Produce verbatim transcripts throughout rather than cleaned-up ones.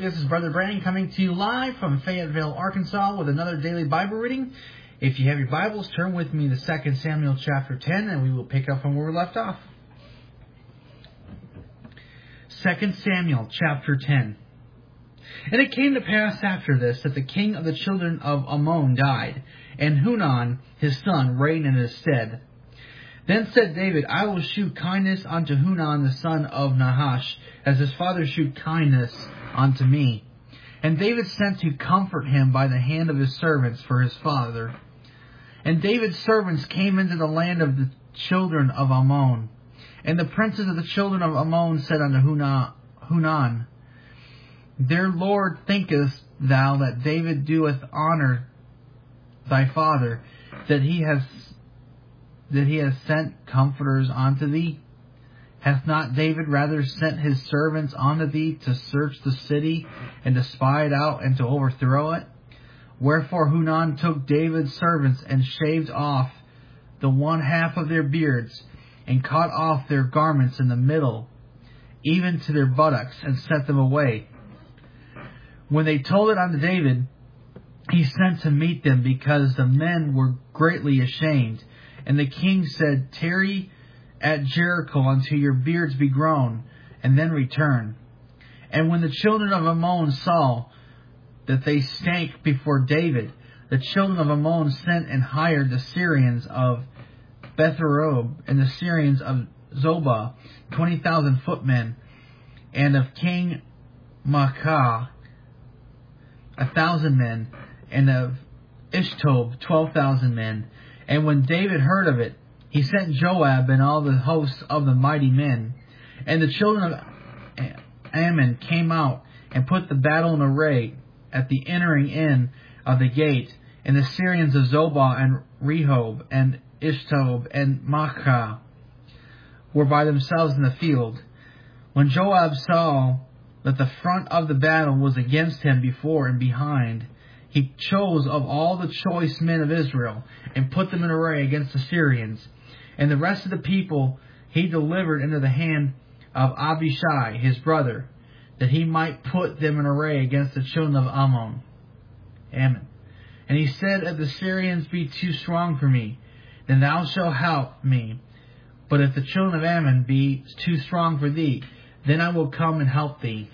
This is Brother Brandon coming to you live from Fayetteville, Arkansas with another daily Bible reading. If you have your Bibles, turn with me to Second Samuel chapter ten and we will pick up from where we left off. Second Samuel chapter ten. And it came to pass after this that the king of the children of Ammon died, and Hunan his son reigned in his stead. Then said David, I will shew kindness unto Hunan the son of Nahash, as his father shewed kindness unto me. And David sent to comfort him by the hand of his servants for his father. And David's servants came into the land of the children of Ammon. And the princes of the children of Ammon said unto Hunan, Their Lord, thinkest thou that David doeth honour thy father, that he has that he has sent comforters unto thee? Hath not David rather sent his servants unto thee to search the city, and to spy it out, and to overthrow it? Wherefore Hunan took David's servants, and shaved off the one half of their beards, and cut off their garments in the middle, even to their buttocks, and set them away. When they told it unto David, he sent to meet them, because the men were greatly ashamed. And the king said, Tarry at Jericho until your beards be grown, and then return. And when the children of Ammon saw that they stank before David, the children of Ammon sent and hired the Syrians of Bethrob and the Syrians of Zobah, twenty thousand footmen, and of King Maacah, a thousand men, and of Ishtob, twelve thousand men. And when David heard of it, he sent Joab and all the hosts of the mighty men. And the children of Ammon came out and put the battle in array at the entering in of the gate. And the Syrians of Zobah and Rehob and Ishtob and Maacah were by themselves in the field. When Joab saw that the front of the battle was against him before and behind, he chose of all the choice men of Israel, and put them in array against the Syrians. And the rest of the people he delivered into the hand of Abishai his brother, that he might put them in array against the children of Ammon. Ammon. And he said, If the Syrians be too strong for me, then thou shalt help me. But if the children of Ammon be too strong for thee, then I will come and help thee.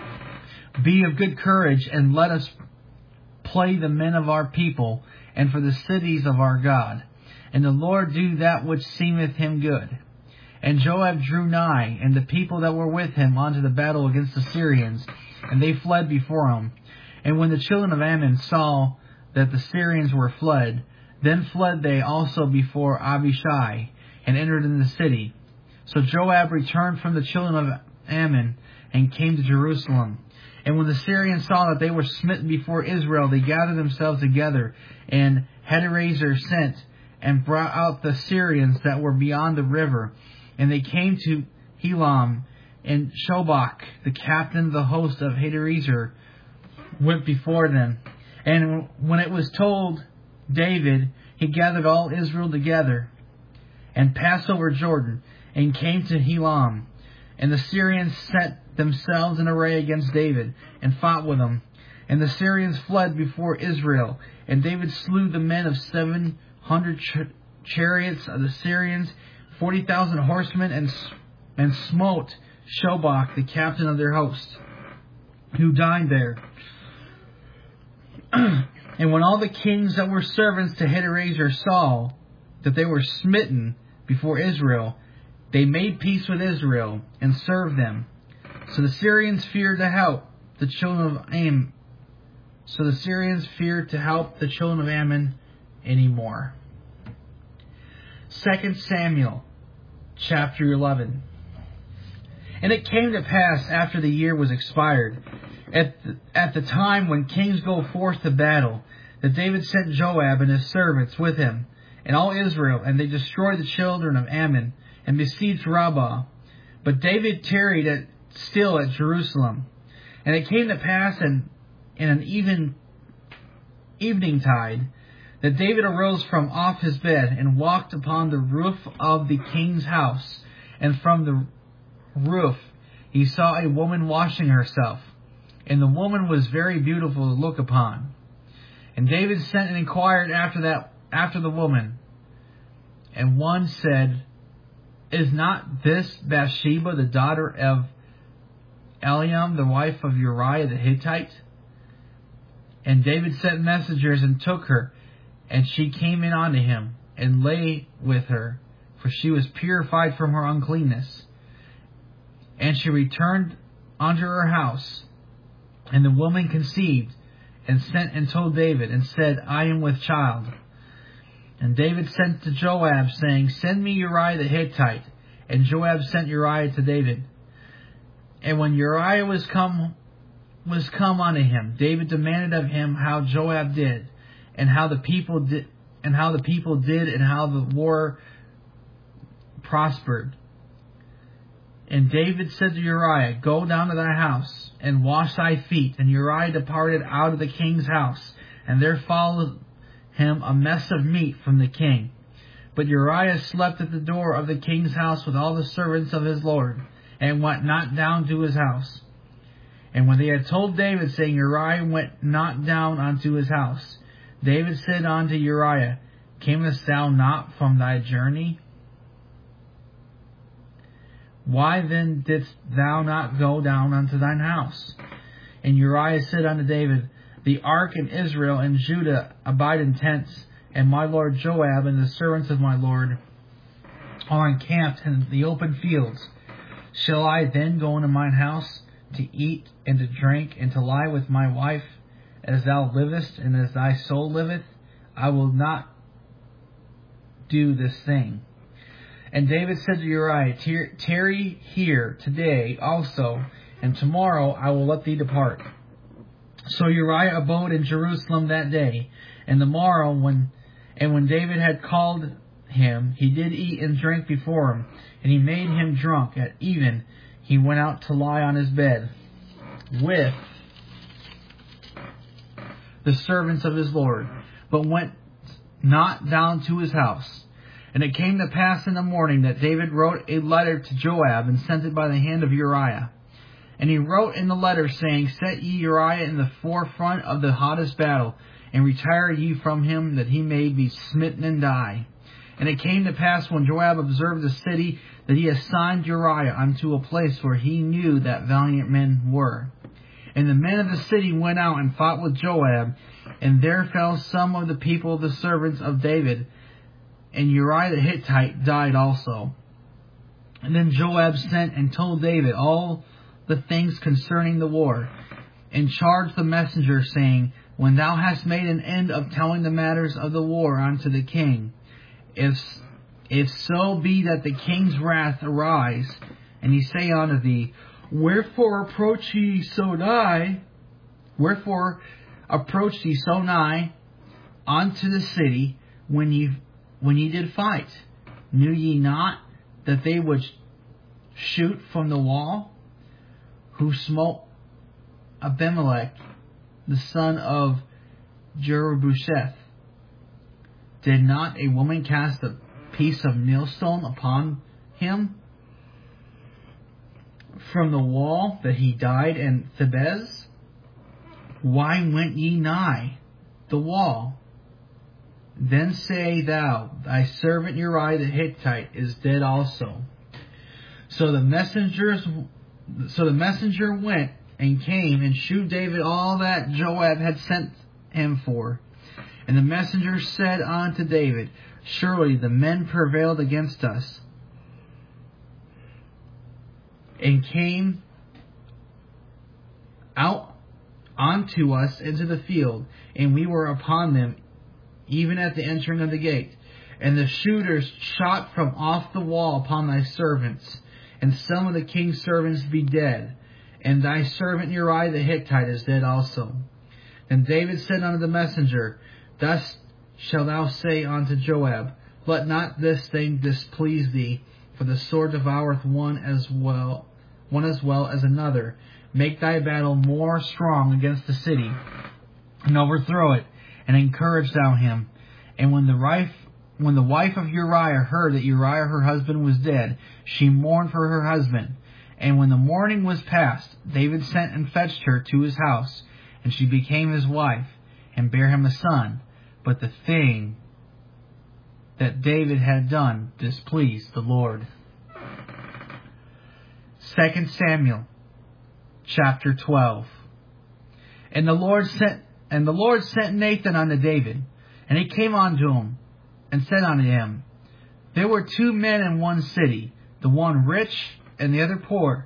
Be of good courage, and let us play the men of our people, and for the cities of our God. And the Lord do that which seemeth him good. And Joab drew nigh, and the people that were with him, unto the battle against the Syrians, and they fled before him. And when the children of Ammon saw that the Syrians were fled, then fled they also before Abishai, and entered in the city. So Joab returned from the children of Ammon, and came to Jerusalem. And when the Syrians saw that they were smitten before Israel, they gathered themselves together, and Hadarezer sent and brought out the Syrians that were beyond the river. And they came to Helam, and Shobach, the captain of the host of Hadarezer, went before them. And when it was told David, he gathered all Israel together, and passed over Jordan, and came to Helam. And the Syrians set themselves in array against David, and fought with him. And the Syrians fled before Israel. And David slew the men of seven hundred ch- chariots of the Syrians, forty thousand horsemen, and and smote Shobach, the captain of their host, who died there. And when all the kings that were servants to Hadarezer saw that they were smitten before Israel, they made peace with Israel, and served them. So the Syrians feared to help the children of Ammon. So the Syrians feared to help the children of Ammon anymore. Second Samuel chapter eleven. And it came to pass after the year was expired, at the, at the time when kings go forth to battle, that David sent Joab and his servants with him, and all Israel, and they destroyed the children of Ammon, and besieged Rabbah. But David tarried at, still at Jerusalem. And it came to pass in, in an even evening tide, that David arose from off his bed, and walked upon the roof of the king's house. And from the roof he saw a woman washing herself. and the woman was very beautiful to look upon. And David sent and inquired after that after the woman. And one said, Is not this Bathsheba the daughter of Eliam, the wife of Uriah the Hittite? And David sent messengers and took her, and she came in unto him, and lay with her, for she was purified from her uncleanness. And she returned unto her house, and the woman conceived, and sent and told David, and said, I am with child. And David sent to Joab, saying, Send me Uriah the Hittite. And Joab sent Uriah to David. And when Uriah was come was come unto him, David demanded of him how Joab did, and how the people did, and how the people did, and how the war prospered. And David said to Uriah, Go down to thy house, and wash thy feet. And Uriah departed out of the king's house, and there followed him a mess of meat from the king. But Uriah slept at the door of the king's house with all the servants of his lord, and went not down to his house. And when they had told David, saying, Uriah went not down unto his house, David said unto Uriah, Camest thou not from thy journey? Why then didst thou not go down unto thine house? And Uriah said unto David, The ark and Israel and Judah abide in tents, and my lord Joab and the servants of my lord are encamped in the open fields. Shall I then go into mine house to eat and to drink and to lie with my wife? As thou livest and as thy soul liveth, I will not do this thing. And David said to Uriah, Tarry here today also, and tomorrow I will let thee depart. So Uriah abode in Jerusalem that day, and the morrow, when and when David had called him, he did eat and drink before him, and he made him drunk. At even he went out to lie on his bed with the servants of his lord, but went not down to his house. And it came to pass in the morning that David wrote a letter to Joab, and sent it by the hand of Uriah. And he wrote in the letter, saying, Set ye Uriah in the forefront of the hottest battle, and retire ye from him, that he may be smitten and die. And it came to pass, when Joab observed the city, that he assigned Uriah unto a place where he knew that valiant men were. And the men of the city went out and fought with Joab, and there fell some of the people of the servants of David, and Uriah the Hittite died also. And then Joab sent and told David all the things concerning the war, and charged the messenger, saying, When thou hast made an end of telling the matters of the war unto the king, if if so be that the king's wrath arise, and he say unto thee, Wherefore approach ye so nigh? Wherefore approach ye so nigh unto the city when ye when ye did fight? Knew ye not that they would shoot from the wall, who smote Abimelech, the son of Jerubbesheth? Did not a woman cast a piece of millstone upon him from the wall, that he died in Thebez? Why went ye nigh the wall? Then say thou, Thy servant Uriah the Hittite is dead also. So the messengers, so the messenger went and came and shewed David all that Joab had sent him for. And the messenger said unto David, Surely the men prevailed against us, and came out unto us into the field, and we were upon them, even at the entering of the gate. And the shooters shot from off the wall upon thy servants, and some of the king's servants be dead, and thy servant Uriah the Hittite is dead also. And David said unto the messenger, Thus shalt thou say unto Joab, Let not this thing displease thee, for the sword devoureth one as well, one as well as another. Make thy battle more strong against the city, and overthrow it, and encourage thou him. And when the wife, when the wife of Uriah heard that Uriah her husband was dead, she mourned for her husband. And when the morning was past, David sent and fetched her to his house, and she became his wife, and bare him a son. But the thing that David had done displeased the Lord. Second Samuel chapter twelve. And the Lord sent and the Lord sent Nathan unto David, and he came unto him, and said unto him, There were two men in one city, the one rich and the other poor.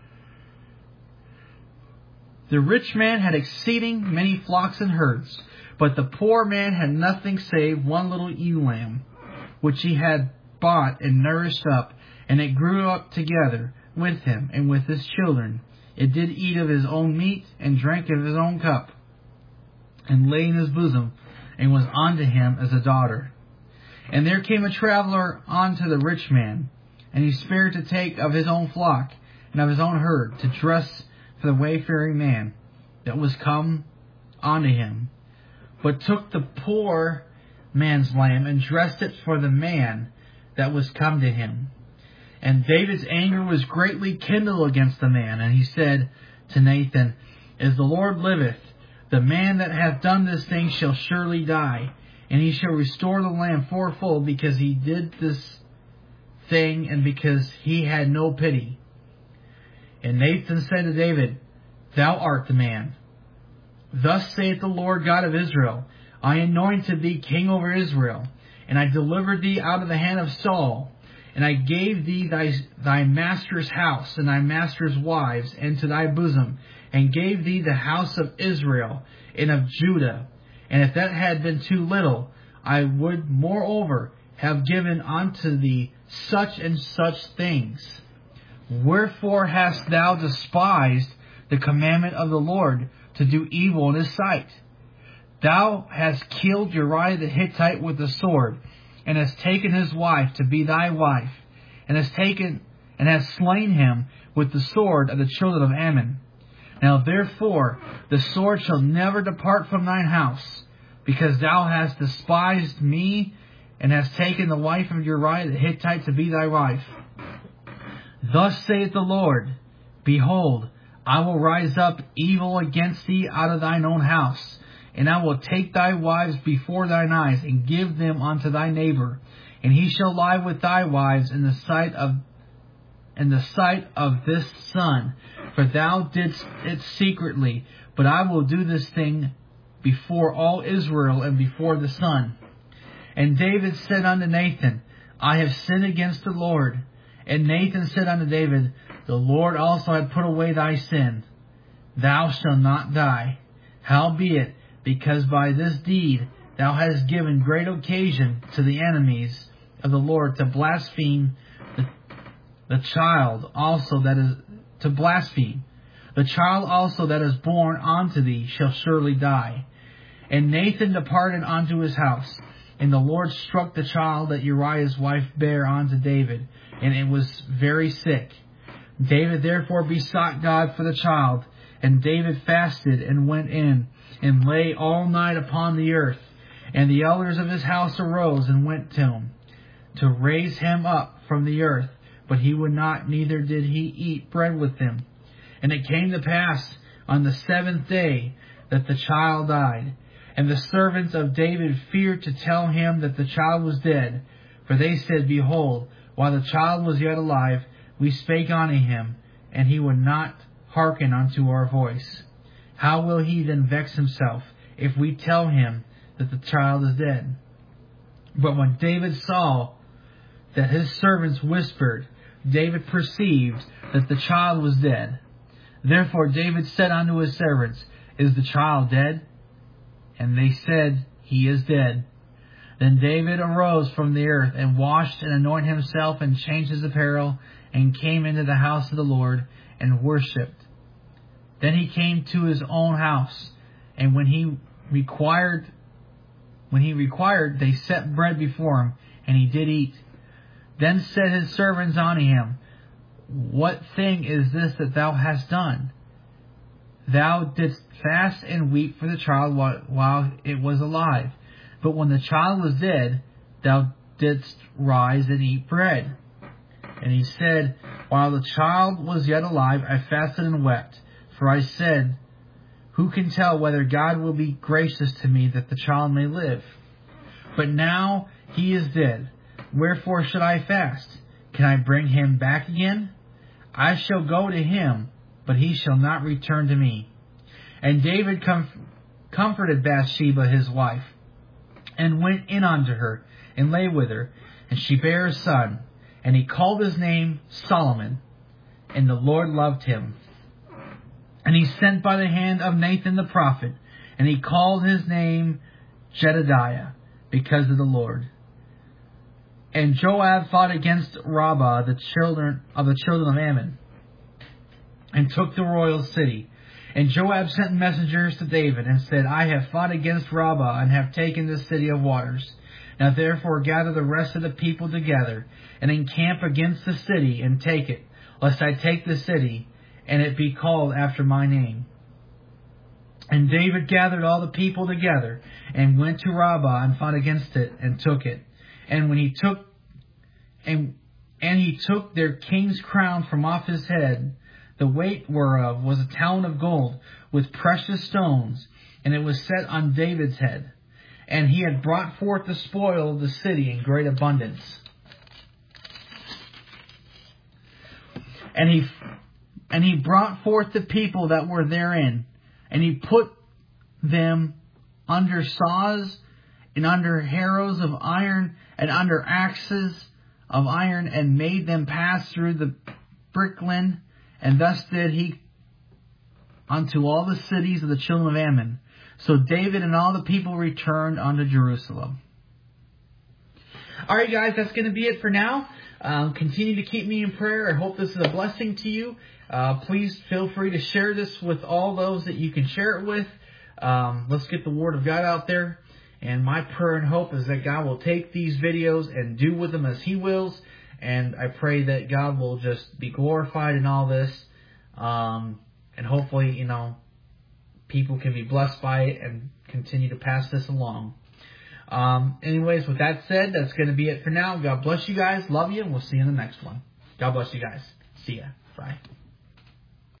The rich man had exceeding many flocks and herds, but the poor man had nothing save one little ewe lamb, which he had bought and nourished up, and it grew up together with him and with his children. It did eat of his own meat, and drank of his own cup, and lay in his bosom, and was unto him as a daughter. And there came a traveller unto the rich man, and he spared to take of his own flock, and of his own herd, to dress for the wayfaring man that was come unto him, but took the poor man's lamb, and dressed it for the man that was come to him. And David's anger was greatly kindled against the man, and he said to Nathan, As the Lord liveth, the man that hath done this thing shall surely die, and he shall restore the lamb fourfold, because he did this thing, and because he had no pity. And Nathan said to David, Thou art the man. Thus saith the Lord God of Israel, I anointed thee king over Israel, and I delivered thee out of the hand of Saul, and I gave thee thy, thy master's house, and thy master's wives, into thy bosom, and gave thee the house of Israel and of Judah. And if that had been too little, I would moreover have given unto thee such and such things. Wherefore hast thou despised the commandment of the Lord, to do evil in his sight? Thou hast killed Uriah the Hittite with the sword, and hast taken his wife to be thy wife, and hast taken and hast slain him with the sword of the children of Ammon. Now therefore the sword shall never depart from thine house, because thou hast despised me, and hast taken the wife of Uriah the Hittite to be thy wife. Thus saith the Lord, Behold, I will rise up evil against thee out of thine own house, and I will take thy wives before thine eyes, and give them unto thy neighbor, and he shall lie with thy wives in the sight of in the sight of this sun. For thou didst it secretly, but I will do this thing before all Israel and before the sun. And David said unto Nathan, I have sinned against the Lord. And Nathan said unto David, The Lord also hath put away thy sin. Thou shalt not die. Howbeit, because by this deed thou hast given great occasion to the enemies of the Lord to blaspheme the, the child also that is to blaspheme. The child also that is born unto thee shall surely die. And Nathan departed unto his house, and the Lord struck the child that Uriah's wife bare unto David, and it was very sick. David therefore besought God for the child, and David fasted and went in, and lay all night upon the earth. And the elders of his house arose and went to him, to raise him up from the earth. But he would not, neither did he eat bread with them. And it came to pass on the seventh day that the child died. And the servants of David feared to tell him that the child was dead. For they said, Behold, while the child was yet alive, we spake unto him, and he would not hearken unto our voice. How will he then vex himself, if we tell him that the child is dead? But when David saw that his servants whispered, David perceived that the child was dead. Therefore David said unto his servants, Is the child dead? And they said, He is dead. Then David arose from the earth, and washed and anointed himself, and changed his apparel, and came into the house of the Lord, and worshipped. Then he came to his own house, and when he required, when he required, they set bread before him, and he did eat. Then said his servants unto him, What thing is this that thou hast done? Thou didst fast and weep for the child while it was alive. But when the child was dead, thou didst rise and eat bread. And he said, While the child was yet alive, I fasted and wept. For I said, Who can tell whether God will be gracious to me that the child may live? But now he is dead. Wherefore should I fast? Can I bring him back again? I shall go to him, but he shall not return to me. And David com- comforted Bathsheba his wife, and went in unto her, and lay with her. And she bare a son, and he called his name Solomon. And the Lord loved him. And he sent by the hand of Nathan the prophet, and he called his name Jedediah, because of the Lord. And Joab fought against Rabbah, the children of the children of Ammon, and took the royal city. And Joab sent messengers to David, and said, I have fought against Rabbah, and have taken the city of waters. Now therefore gather the rest of the people together, and encamp against the city, and take it, lest I take the city, and it be called after my name. And David gathered all the people together, and went to Rabbah, and fought against it, and took it. And when he took, and and he took their king's crown from off his head, the weight whereof was a talent of gold, with precious stones, and it was set on David's head. And he had brought forth the spoil of the city in great abundance. And he and he brought forth the people that were therein, and he put them under saws, and under harrows of iron, and under axes of iron, and made them pass through the bricklin. And thus did he unto all the cities of the children of Ammon. So David and all the people returned unto Jerusalem. Alright guys, that's going to be it for now. Um, continue to keep me in prayer. I hope this is a blessing to you. Uh, please feel free to share this with all those that you can share it with. Um, let's get the Word of God out there. And my prayer and hope is that God will take these videos and do with them as He wills. And I pray that God will just be glorified in all this. Um, and hopefully, you know, people can be blessed by it and continue to pass this along. Um, anyways, with that said, that's going to be it for now. God bless you guys. Love you. And we'll see you in the next one. God bless you guys. See ya. Bye.